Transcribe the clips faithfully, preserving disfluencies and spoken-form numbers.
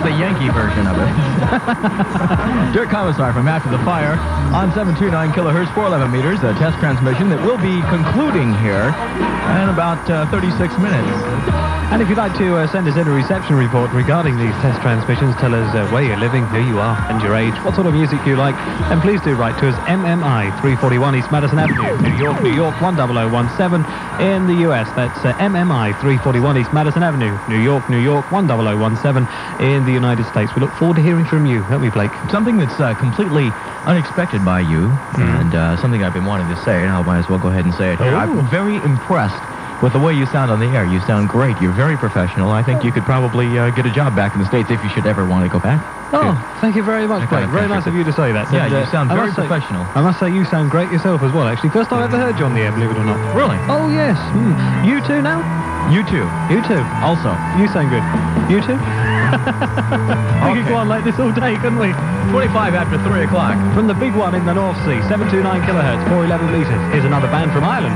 the Yankee version of it. Dirk Commissar from After the Fire on seven two nine kilohertz, four eleven meters, a test transmission that will be concluding here in about uh, thirty-six minutes. And if you'd like to uh, send us in a reception report regarding these test transmissions, tell us uh, where you're living, who you are, and your age, what sort of music you like, then please do write to us, M M I three forty-one East Madison Avenue, New York, New York one zero zero one seven. In the U S, that's uh, M M I three forty-one East Madison Avenue, New York, New York one zero zero one seven. In the United States, we look forward to hearing from you, don't we, Blake? Something that's uh, completely unexpected by you, mm. and uh, something I've been wanting to say, and I might as well go ahead and say it here. Oh. I'm very impressed with the way you sound on the air. You sound great. You're very professional. I think you could probably uh, get a job back in the States if you should ever want to go back. Oh, Yeah. thank you very much, Blake. Very nice of you to say that. Yeah, And, you uh, sound I very must say- professional. I must say you sound great yourself as well, actually. First time I ever heard you on the air, believe it or not. Really? Oh, yes. Mm. You too now? You too. You too. Also. You sound good. You too? We could go on like this all day, couldn't we? twenty-five after three o'clock. From the big one in the North Sea, seven two nine kilohertz, four eleven meters, is another band from Ireland.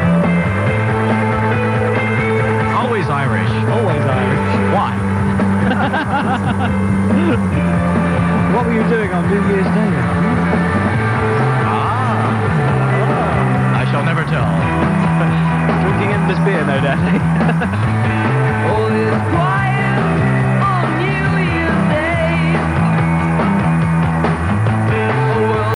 Always Irish. Always Irish. Why? What were you doing on New Year's Day? Ah. I shall never tell. Drinking endless beer, no doubt. All is quiet.